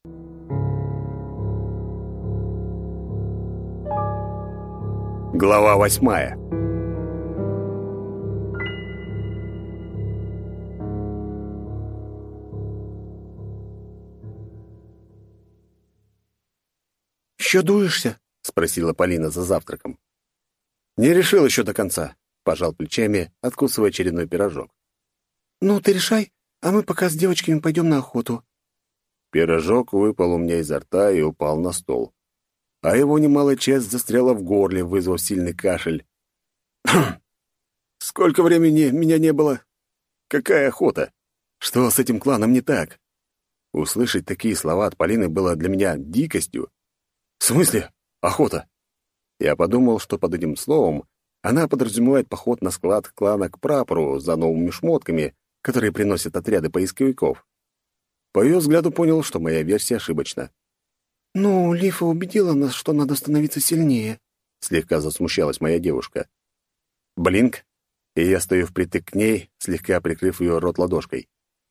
Глава 8. «Еще дуешься?» — спросила Полина за завтраком. «Не решил еще до конца», — пожал плечами, откусывая очередной пирожок. «Ну, ты решай, а мы пока с девочками пойдем на охоту». Пирожок выпал у меня изо рта и упал на стол. А его немалая часть застряла в горле, вызвав сильный кашель. «Сколько времени меня не было? Какая охота? Что с этим кланом не так?» Услышать такие слова от Полины было для меня дикостью. «В смысле? Охота?» Я подумал, что под этим словом она подразумевает поход на склад клана к прапору за новыми шмотками, которые приносят отряды поисковиков. По ее взгляду понял, что моя версия ошибочна. «Ну, Лифа убедила нас, что надо становиться сильнее», — слегка засмущалась моя девушка. Блинк, и я стою впритык к ней, слегка прикрыв ее рот ладошкой.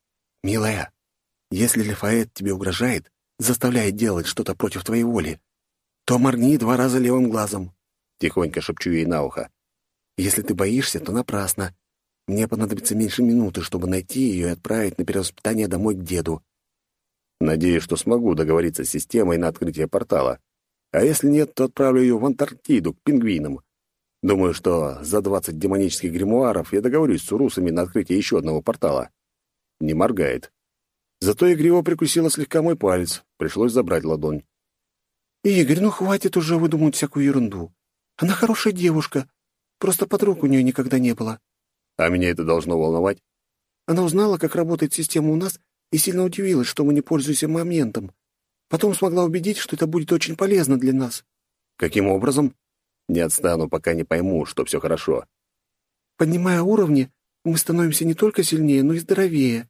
«Милая, если Лифаэт тебе угрожает, заставляет делать что-то против твоей воли, то моргни 2 раза левым глазом», — тихонько шепчу ей на ухо. «Если ты боишься, то напрасно. Мне понадобится меньше минуты, чтобы найти ее и отправить на перевоспитание домой к деду». Надеюсь, что смогу договориться с системой на открытие портала. А если нет, то отправлю ее в Антарктиду, к пингвинам. Думаю, что за 20 демонических гримуаров я договорюсь с урусами на открытие еще одного портала. Не моргает. Зато игриво прикусила слегка мой палец. Пришлось забрать ладонь. «Игорь, ну хватит уже выдумывать всякую ерунду. Она хорошая девушка. Просто подруг у нее никогда не было». А меня это должно волновать? Она узнала, как работает система у нас, и сильно удивилась, что мы не пользуемся моментом. Потом смогла убедить, что это будет очень полезно для нас. Каким образом? Не отстану, пока не пойму, что все хорошо. Поднимая уровни, мы становимся не только сильнее, но и здоровее.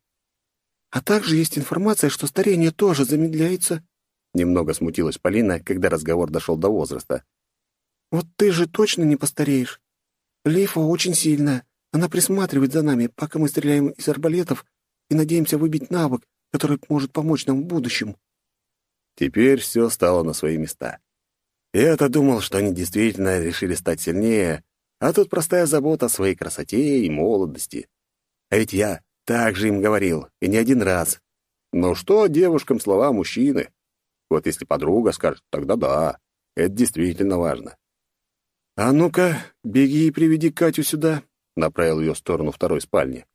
А также есть информация, что старение тоже замедляется. Немного смутилась Полина, когда разговор дошел до возраста. Вот ты же точно не постареешь. Лифа очень сильная. Она присматривает за нами, пока мы стреляем из арбалетов и надеемся выбить навык, который может помочь нам в будущем. Теперь все стало на свои места. Я-то думал, что они действительно решили стать сильнее, а тут простая забота о своей красоте и молодости. А ведь я так же им говорил, и не один раз. Но что девушкам слова мужчины? Вот если подруга скажет, тогда да, это действительно важно. «А ну-ка, беги и приведи Катю сюда», — направил ее в сторону второй спальни.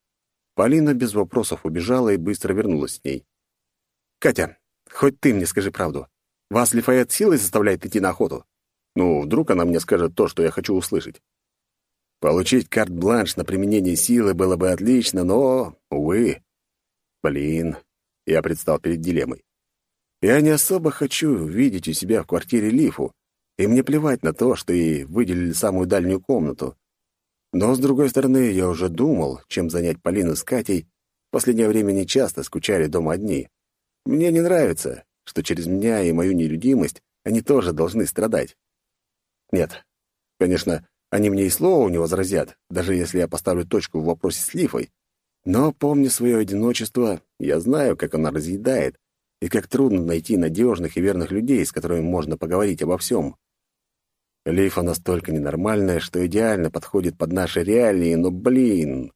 Полина без вопросов убежала и быстро вернулась с ней. «Катя, хоть ты мне скажи правду. Вас Лифаэт силой заставляет идти на охоту? Ну, вдруг она мне скажет то, что я хочу услышать. Получить карт-бланш на применение силы было бы отлично, но, увы. Блин, я предстал перед дилеммой. Я не особо хочу видеть у себя в квартире Лифу, и мне плевать на то, что ей выделили самую дальнюю комнату. Но, с другой стороны, я уже думал, чем занять Полину с Катей. В последнее время не часто скучали дома одни. Мне не нравится, что через меня и мою нелюдимость они тоже должны страдать. Нет, конечно, они мне и слова не возразят, даже если я поставлю точку в вопросе с Лифой. Но, помня свое одиночество, я знаю, как оно разъедает, и как трудно найти надежных и верных людей, с которыми можно поговорить обо всем. Лифа настолько ненормальная, что идеально подходит под наши реалии, но, блин...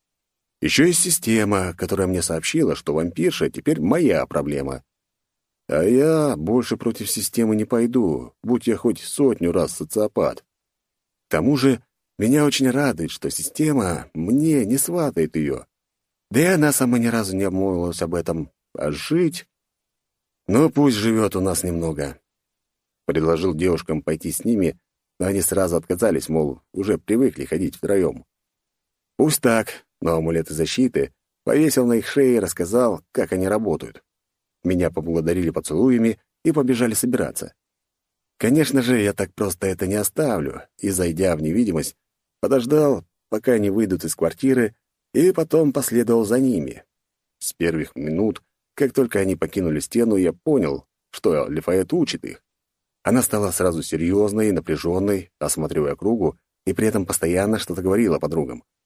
Еще есть система, которая мне сообщила, что вампирша теперь моя проблема. А я больше против системы не пойду, будь я хоть 100 раз социопат. К тому же, меня очень радует, что система мне не сватает ее. Да и она сама ни разу не обмолвилась об этом. А жить... Ну, пусть живет у нас немного. Предложил девушкам пойти с ними, но они сразу отказались, мол, уже привыкли ходить втроем. Пусть так, но амулеты защиты повесил на их шеи и рассказал, как они работают. Меня поблагодарили поцелуями и побежали собираться. Конечно же, я так просто это не оставлю, и, зайдя в невидимость, подождал, пока они выйдут из квартиры, и потом последовал за ними. С первых минут, как только они покинули стену, я понял, что Лифаэт учит их. Она стала сразу серьезной и напряженной, осматривая кругу, и при этом постоянно что-то говорила подругам.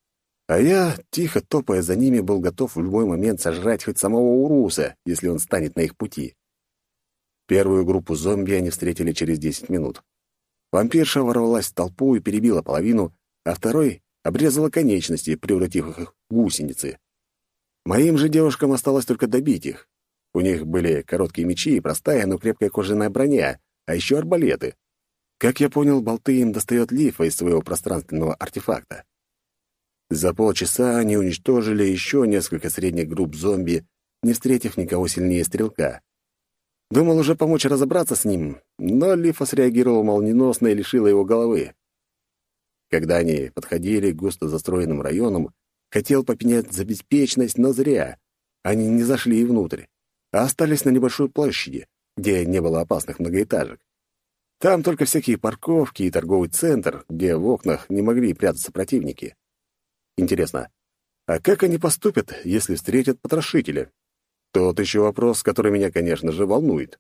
А я, тихо топая за ними, был готов в любой момент сожрать хоть самого Уруса, если он станет на их пути. Первую группу зомби они встретили через 10 минут. Вампирша ворвалась в толпу и перебила половину, а второй обрезала конечности, превратив их в гусеницы. Моим же девушкам осталось только добить их. У них были короткие мечи и простая, но крепкая кожаная броня, а еще арбалеты. Как я понял, болты им достает Лифа из своего пространственного артефакта. За полчаса они уничтожили еще несколько средних групп зомби, не встретив никого сильнее стрелка. Думал уже помочь разобраться с ним, но Лифа среагировал молниеносно и лишила его головы. Когда они подходили к густо застроенным районам, хотел попенять за беспечность, но зря. Они не зашли внутрь, а остались на небольшой площади, где не было опасных многоэтажек. Там только всякие парковки и торговый центр, где в окнах не могли прятаться противники. Интересно, а как они поступят, если встретят потрошителя? Тот еще вопрос, который меня, конечно же, волнует.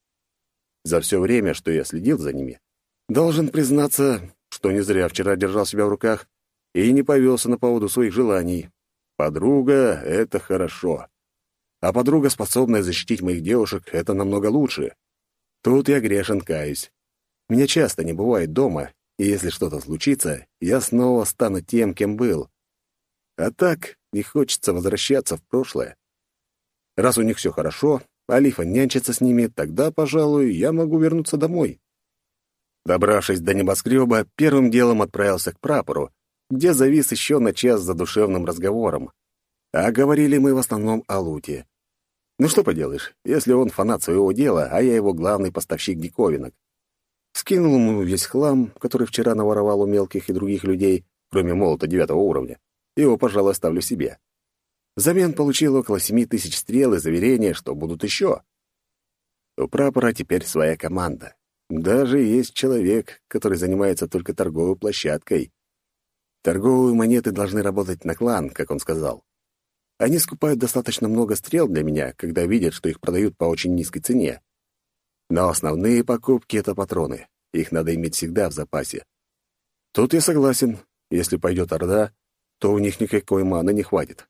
За все время, что я следил за ними, должен признаться, что не зря вчера держал себя в руках и не повелся на поводу своих желаний. Подруга — это хорошо. А подруга, способная защитить моих девушек, — это намного лучше. Тут я грешен, каюсь. Меня часто не бывает дома, и если что-то случится, я снова стану тем, кем был. А так не хочется возвращаться в прошлое. Раз у них все хорошо, а Лифа нянчится с ними, тогда, пожалуй, я могу вернуться домой. Добравшись до небоскреба, первым делом отправился к прапору, где завис еще на час за душевным разговором. А говорили мы в основном о луте. Ну что поделаешь, если он фанат своего дела, а я его главный поставщик диковинок. Скинул ему весь хлам, который вчера наворовал у мелких и других людей, кроме молота 9 уровня. Его, пожалуй, оставлю себе. Взамен получил около 7000 стрел и заверение, что будут еще. У прапора теперь своя команда. Даже есть человек, который занимается только торговой площадкой. Торговые монеты должны работать на клан, как он сказал. Они скупают достаточно много стрел для меня, когда видят, что их продают по очень низкой цене. Но основные покупки — это патроны. Их надо иметь всегда в запасе. Тут я согласен. Если пойдет орда, то у них никакой маны не хватит.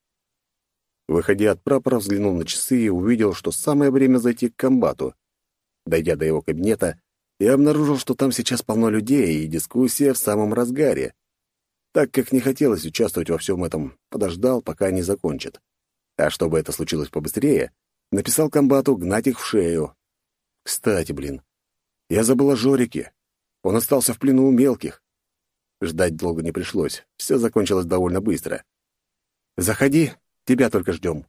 Выходя от прапора, взглянул на часы и увидел, что самое время зайти к комбату. Дойдя до его кабинета, я обнаружил, что там сейчас полно людей, и дискуссия в самом разгаре. Так как не хотелось участвовать во всем этом, подождал, пока они закончат. А чтобы это случилось побыстрее, написал комбату гнать их в шею. Кстати, я забыл о Жорике. Он остался в плену у мелких. Ждать долго не пришлось, все закончилось довольно быстро. «Заходи, тебя только ждем».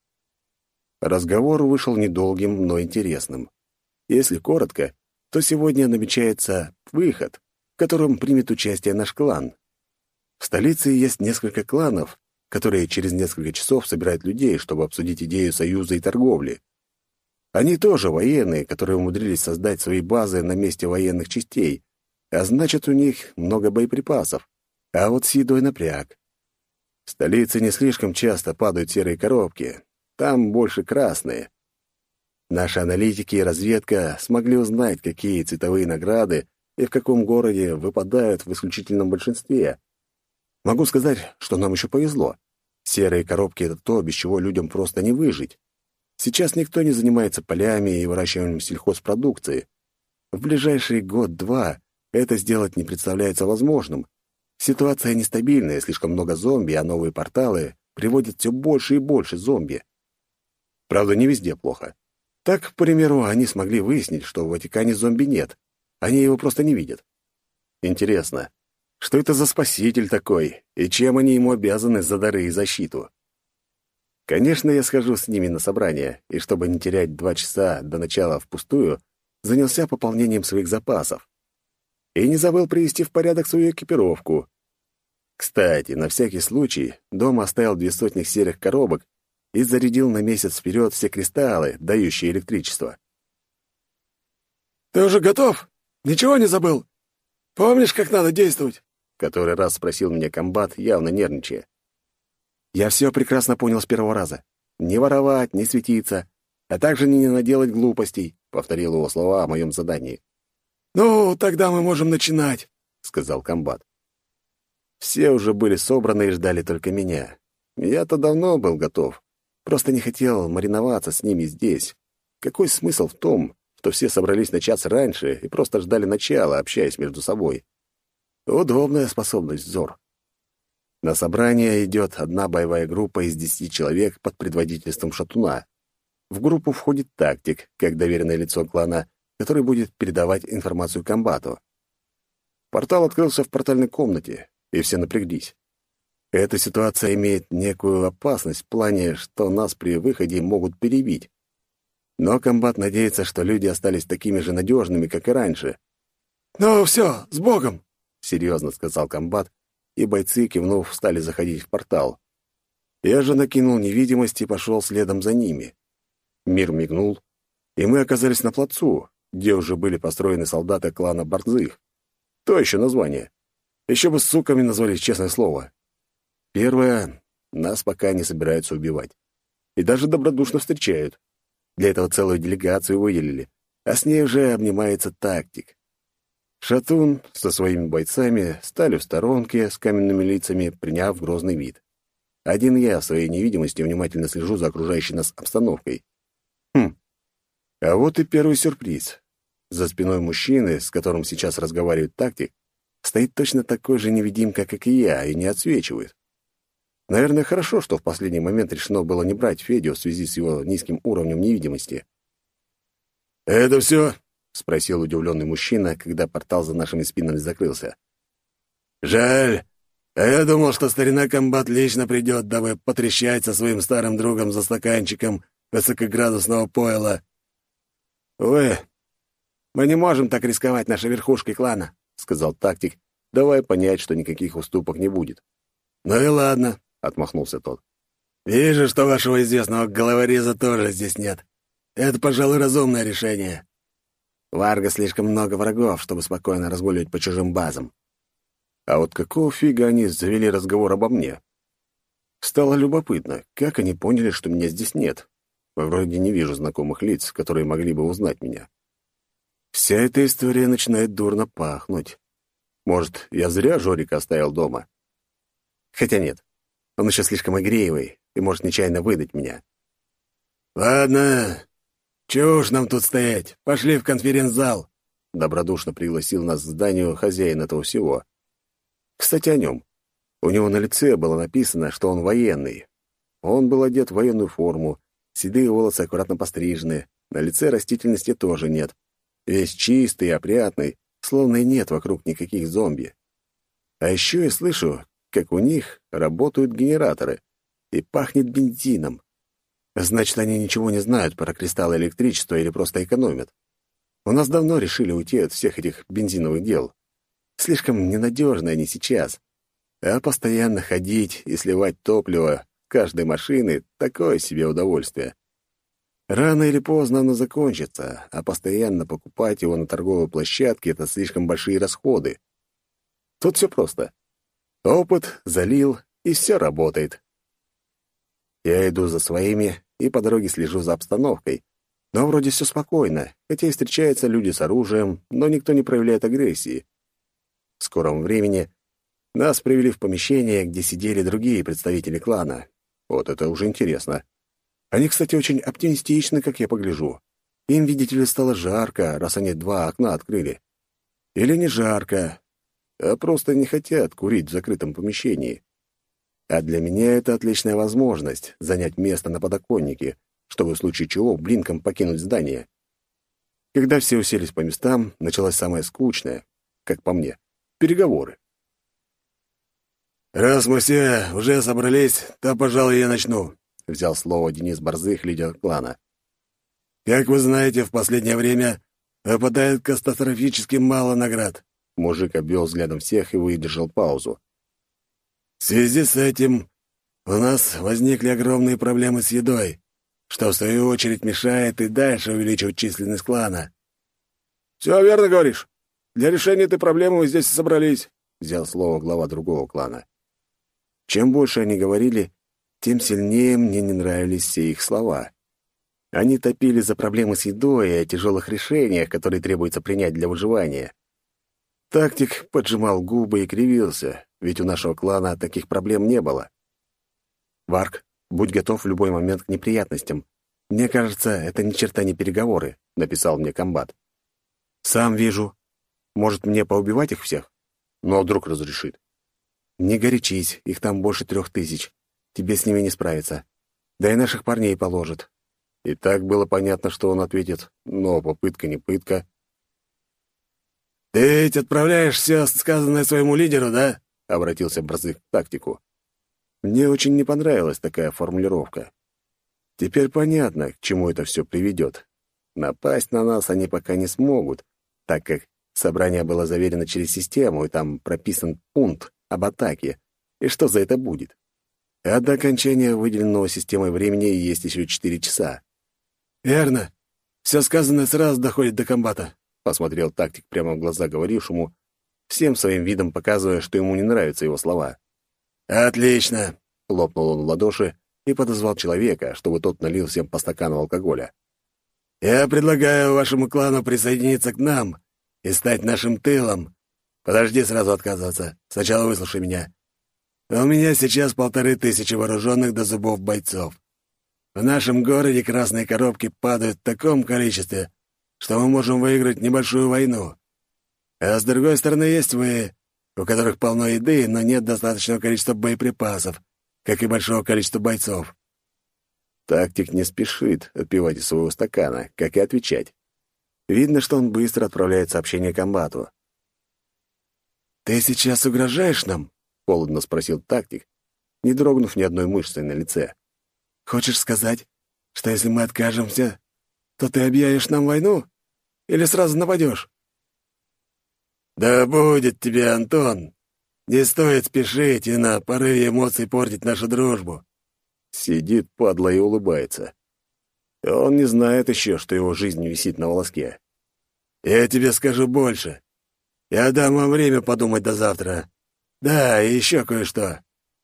Разговор вышел недолгим, но интересным. Если коротко, то сегодня намечается выход, в котором примет участие наш клан. В столице есть несколько кланов, которые через несколько часов собирают людей, чтобы обсудить идею союза и торговли. Они тоже военные, которые умудрились создать свои базы на месте военных частей, а значит, у них много боеприпасов. А вот с едой напряг. В столице не слишком часто падают серые коробки, там больше красные. Наши аналитики и разведка смогли узнать, какие цветовые награды и в каком городе выпадают в исключительном большинстве. Могу сказать, что нам еще повезло. Серые коробки — это то, без чего людям просто не выжить. Сейчас никто не занимается полями и выращиванием сельхозпродукции. В ближайший год-два это сделать не представляется возможным. Ситуация нестабильная, слишком много зомби, а новые порталы приводят все больше и больше зомби. Правда, не везде плохо. Так, к примеру, они смогли выяснить, что в Ватикане зомби нет. Они его просто не видят. Интересно, что это за спаситель такой, и чем они ему обязаны за дары и защиту? Конечно, я схожу с ними на собрание, и чтобы не терять 2 часа до начала впустую, занялся пополнением своих запасов. И не забыл привести в порядок свою экипировку. Кстати, на всякий случай дома оставил 200 серых коробок и зарядил на месяц вперед все кристаллы, дающие электричество. «Ты уже готов? Ничего не забыл? Помнишь, как надо действовать?» — который раз спросил меня комбат, явно нервничая. Я все прекрасно понял с первого раза. Не воровать, не светиться, а также не наделать глупостей, — повторил его слова о моем задании. «Ну, тогда мы можем начинать», — сказал комбат. Все уже были собраны и ждали только меня. Я-то давно был готов, просто не хотел мариноваться с ними здесь. Какой смысл в том, что все собрались на час раньше и просто ждали начала, общаясь между собой? Удобная способность, Зор. На собрание идет одна боевая группа из 10 человек под предводительством шатуна. В группу входит тактик, как доверенное лицо клана, который будет передавать информацию комбату. Портал открылся в портальной комнате, и все напряглись. Эта ситуация имеет некую опасность в плане, что нас при выходе могут перебить. Но комбат надеется, что люди остались такими же надежными, как и раньше. «Ну все, с Богом!» — серьезно сказал комбат, и бойцы, кивнув, стали заходить в портал. Я же накинул невидимость и пошел следом за ними. Мир мигнул, и мы оказались на плацу, где уже были построены солдаты клана Борзых. То еще название. Еще бы с суками назвались, честное слово. Первое — нас пока не собираются убивать. И даже добродушно встречают. Для этого целую делегацию выделили, а с ней уже обнимается тактик. Шатун со своими бойцами стали в сторонке с каменными лицами, приняв грозный вид. Один я в своей невидимости внимательно слежу за окружающей нас обстановкой. А вот и первый сюрприз. За спиной мужчины, с которым сейчас разговаривает тактик, стоит точно такой же невидимка, как и я, и не отсвечивает. Наверное, хорошо, что в последний момент решено было не брать Федю в связи с его низким уровнем невидимости. «Это все?» — спросил удивленный мужчина, когда портал за нашими спинами закрылся. «Жаль. А я думал, что старина комбат лично придет, дабы потрещать со своим старым другом за стаканчиком высокоградусного пойла». «Увы, мы не можем так рисковать нашей верхушкой клана», — сказал тактик, давая понять, что никаких уступок не будет. «Ну и ладно», — отмахнулся тот. «Вижу, что вашего известного головореза тоже здесь нет. Это, пожалуй, разумное решение». У Арга слишком много врагов, чтобы спокойно разгуливать по чужим базам. А вот какого фига они завели разговор обо мне? Стало любопытно, как они поняли, что меня здесь нет. Вроде не вижу знакомых лиц, которые могли бы узнать меня. Вся эта история начинает дурно пахнуть. Может, я зря Жорика оставил дома? Хотя нет, он еще слишком игривый и может нечаянно выдать меня. «Ладно, чего уж нам тут стоять? Пошли в конференц-зал!» Добродушно пригласил нас к зданию хозяин этого всего. Кстати, о нем. У него на лице было написано, что он военный. Он был одет в военную форму, седые волосы аккуратно пострижены, на лице растительности тоже нет. Весь чистый и опрятный, словно и нет вокруг никаких зомби. А еще я слышу, как у них работают генераторы, и пахнет бензином. Значит, они ничего не знают про кристаллы электричества или просто экономят. У нас давно решили уйти от всех этих бензиновых дел. Слишком ненадежны они сейчас. А постоянно ходить и сливать топливо каждой машины — такое себе удовольствие. Рано или поздно оно закончится, а постоянно покупать его на торговой площадке — это слишком большие расходы. Тут все просто. Опыт, залил, и все работает. Я иду за своими и по дороге слежу за обстановкой. Но вроде все спокойно, хотя и встречаются люди с оружием, но никто не проявляет агрессии. В скором времени нас привели в помещение, где сидели другие представители клана. Вот это уже интересно. Они, кстати, очень оптимистичны, как я погляжу. Им, видите ли, стало жарко, раз они 2 окна открыли. Или не жарко, а просто не хотят курить в закрытом помещении. А для меня это отличная возможность занять место на подоконнике, чтобы в случае чего блинком покинуть здание. Когда все уселись по местам, началось самое скучное, как по мне, переговоры. «Раз мы все уже собрались, то, пожалуй, я начну», — взял слово Денис Борзых, лидер клана. «Как вы знаете, в последнее время выпадает катастрофически мало наград». Мужик обвел взглядом всех и выдержал паузу. «В связи с этим у нас возникли огромные проблемы с едой, что, в свою очередь, мешает и дальше увеличивать численность клана». «Все верно говоришь. Для решения этой проблемы мы здесь и собрались», — взял слово глава другого клана. Чем больше они говорили, тем сильнее мне не нравились все их слова. Они топили за проблемы с едой и о тяжелых решениях, которые требуется принять для выживания. Тактик поджимал губы и кривился, ведь у нашего клана таких проблем не было. «Варк, будь готов в любой момент к неприятностям. Мне кажется, это ни черта не переговоры», — написал мне комбат. «Сам вижу. Может, мне поубивать их всех? Но вдруг разрешит?» «Не горячись, их там больше 3000. Тебе с ними не справиться. Да и наших парней положат». И так было понятно, что он ответит, но попытка не пытка. «Ты ведь отправляешь все сказанное своему лидеру, да?» — обратился Борзых к тактику. Мне очень не понравилась такая формулировка. Теперь понятно, к чему это все приведет. Напасть на нас они пока не смогут, так как собрание было заверено через систему, и там прописан пункт об атаке, и что за это будет. А до окончания выделенного системой времени есть еще 4 часа. «Верно. Все сказанное сразу доходит до комбата», — посмотрел тактик прямо в глаза говорившему, всем своим видом показывая, что ему не нравятся его слова. «Отлично!» — хлопнул он в ладоши и подозвал человека, чтобы тот налил всем по стакану алкоголя. «Я предлагаю вашему клану присоединиться к нам и стать нашим тылом. Подожди сразу отказываться. Сначала выслушай меня. У меня сейчас 1500 вооруженных до зубов бойцов. В нашем городе красные коробки падают в таком количестве, что мы можем выиграть небольшую войну. А с другой стороны есть вы, у которых полно еды, но нет достаточного количества боеприпасов, как и большого количества бойцов». Тактик не спешит отпивать из своего стакана, как и отвечать. Видно, что он быстро отправляет сообщение комбату. «Ты сейчас угрожаешь нам?» — холодно спросил тактик, не дрогнув ни одной мышцей на лице. «Хочешь сказать, что если мы откажемся, то ты объявишь нам войну? Или сразу нападешь?» «Да будет тебе, Антон! Не стоит спешить и на порыве эмоций портить нашу дружбу!» Сидит, падла, и улыбается. Он не знает еще, что его жизнь висит на волоске. «Я тебе скажу больше. Я дам вам время подумать до завтра. Да, и еще кое-что».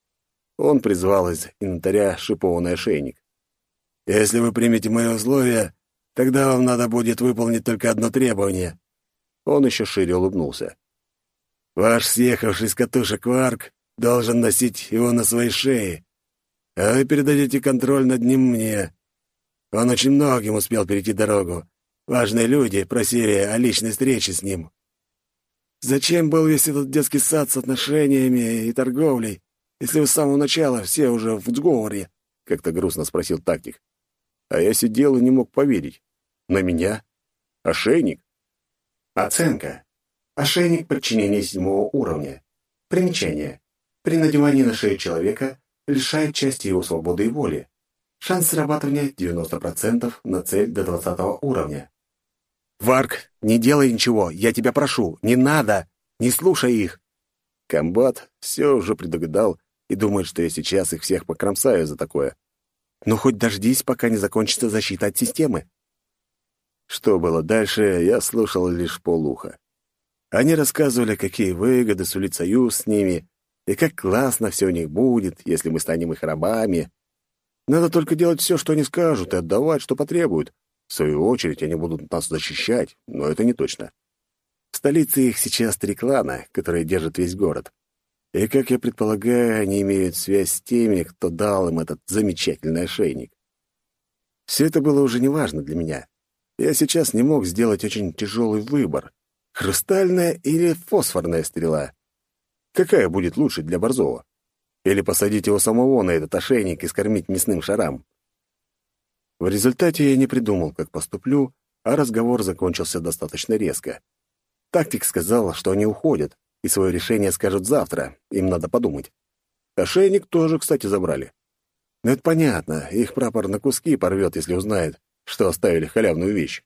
Он призвал из инвентаря шипованный ошейник. «Если вы примете мои условия, тогда вам надо будет выполнить только одно требование». Он еще шире улыбнулся. «Ваш съехавший с катушек Варк должен носить его на своей шее, а вы передадите контроль над ним мне. Он очень многим успел перейти дорогу. Важные люди просили о личной встрече с ним. Зачем был весь этот детский сад с отношениями и торговлей, если вы с самого начала все уже в сговоре?» — как-то грустно спросил тактик. А я сидел и не мог поверить. На меня? Ошейник? Оценка. Ошейник подчинения 7 уровня. Примечание. При надевании на шею человека лишает части его свободы и воли. Шанс срабатывания 90% на цель до 20 уровня. «Варк, не делай ничего, я тебя прошу, не надо, не слушай их!» Комбат все уже предугадал и думает, что я сейчас их всех покромсаю за такое. «Ну, хоть дождись, пока не закончится защита от системы». Что было дальше, я слушал лишь полуха. Они рассказывали, какие выгоды сулит союз с ними, и как классно все у них будет, если мы станем их рабами. Надо только делать все, что они скажут, и отдавать, что потребуют. В свою очередь, они будут нас защищать, но это не точно. В столице их сейчас 3 клана, которые держат весь город. И, как я предполагаю, они имеют связь с теми, кто дал им этот замечательный ошейник. Все это было уже неважно для меня. Я сейчас не мог сделать очень тяжелый выбор. Хрустальная или фосфорная стрела? Какая будет лучше для Борзова? Или посадить его самого на этот ошейник и скормить мясным шарам? В результате я не придумал, как поступлю, а разговор закончился достаточно резко. Тактик сказал, что они уходят, и свое решение скажут завтра, им надо подумать. Ошейник тоже, кстати, забрали. Но это понятно, их прапор на куски порвет, если узнает, что оставили халявную вещь.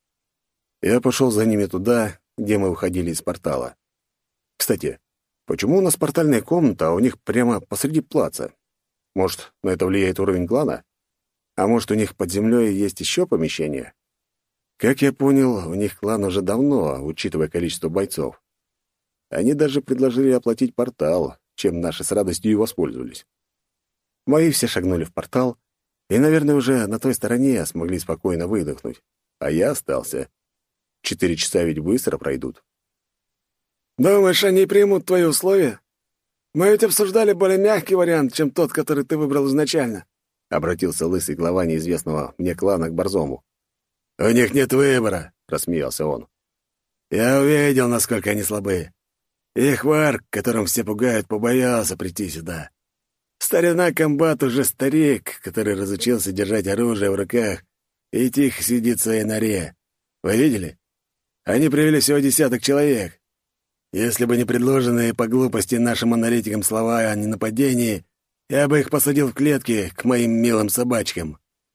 Я пошел за ними туда, где мы выходили из портала. Кстати, почему у нас портальная комната, а у них прямо посреди плаца? Может, на это влияет уровень клана? А может, у них под землей есть еще помещение? Как я понял, у них клан уже давно, учитывая количество бойцов. Они даже предложили оплатить портал, чем наши с радостью и воспользовались. Мои все шагнули в портал, и, наверное, уже на той стороне смогли спокойно выдохнуть. А я остался. 4 часа ведь быстро пройдут. «Думаешь, они примут твои условия?» «Мы ведь обсуждали более мягкий вариант, чем тот, который ты выбрал изначально», — обратился лысый глава неизвестного мне клана к Борзому. «У них нет выбора», — рассмеялся он. «Я увидел, насколько они слабы. Их варк, которым все пугают, побоялся прийти сюда. Старина комбат уже старик, который разучился держать оружие в руках и тихо сидит в своей норе. Вы видели? Они привели всего 10 человек. Если бы не предложенные по глупости нашим аналитикам слова о ненападении, я бы их посадил в клетки к моим милым собачкам».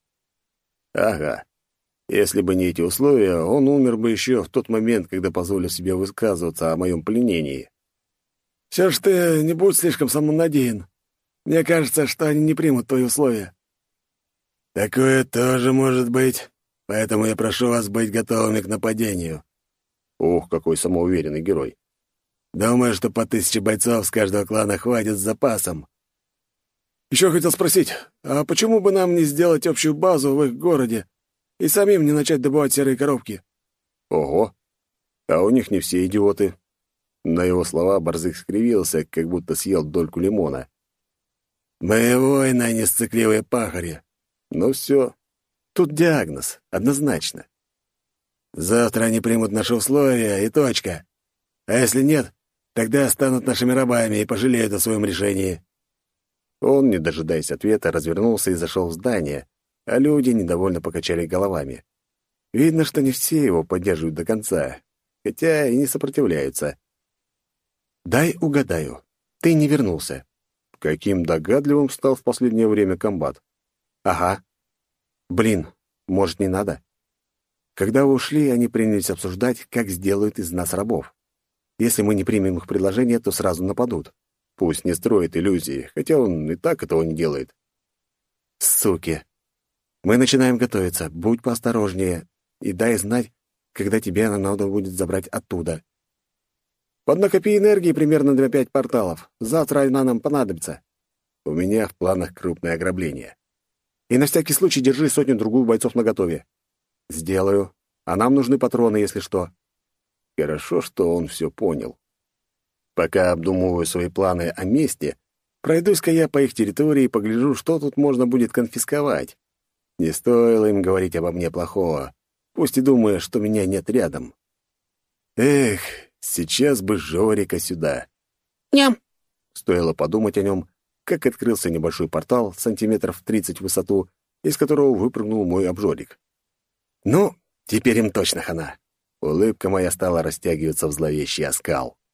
Ага. Если бы не эти условия, он умер бы еще в тот момент, когда позволил себе высказываться о моем пленении. «Все ж ты не будь слишком самонадеян. Мне кажется, что они не примут твои условия». «Такое тоже может быть, поэтому я прошу вас быть готовыми к нападению». Ох, какой самоуверенный герой. «Думаю, что по 1000 бойцов с каждого клана хватит с запасом». «Еще хотел спросить, а почему бы нам не сделать общую базу в их городе и самим не начать добывать серые коробки?» Ого! А у них не все идиоты. На его слова Борзых скривился, как будто съел дольку лимона. «Мы воины, а не сцикливые пахари». Ну все. Тут диагноз, однозначно. «Завтра они примут наши условия, и точка. А если нет, тогда станут нашими рабами и пожалеют о своем решении». Он, не дожидаясь ответа, развернулся и зашел в здание, а люди недовольно покачали головами. Видно, что не все его поддерживают до конца, хотя и не сопротивляются. «Дай угадаю, ты не вернулся». Каким догадливым стал в последнее время комбат. «Ага. Блин, может, не надо?» Когда вы ушли, они принялись обсуждать, как сделают из нас рабов. Если мы не примем их предложение, то сразу нападут. Пусть не строит иллюзии, хотя он и так этого не делает. Суки. Мы начинаем готовиться. Будь поосторожнее и дай знать, когда тебе надо будет забрать оттуда. Поднакопи энергии примерно на 5 порталов. Завтра она нам понадобится. У меня в планах крупное ограбление. И на всякий случай держи 100-другую бойцов наготове. Сделаю. А нам нужны патроны, если что. Хорошо, что он все понял. Пока обдумываю свои планы о месте, пройдусь-ка я по их территории и погляжу, что тут можно будет конфисковать. Не стоило им говорить обо мне плохого, пусть и думая, что меня нет рядом. Эх, сейчас бы Жорика сюда. Ням! Стоило подумать о нем, как открылся небольшой портал сантиметров 30 в высоту, из которого выпрыгнул мой обжорик. Ну, теперь им точно хана. Улыбка моя стала растягиваться в зловещий оскал.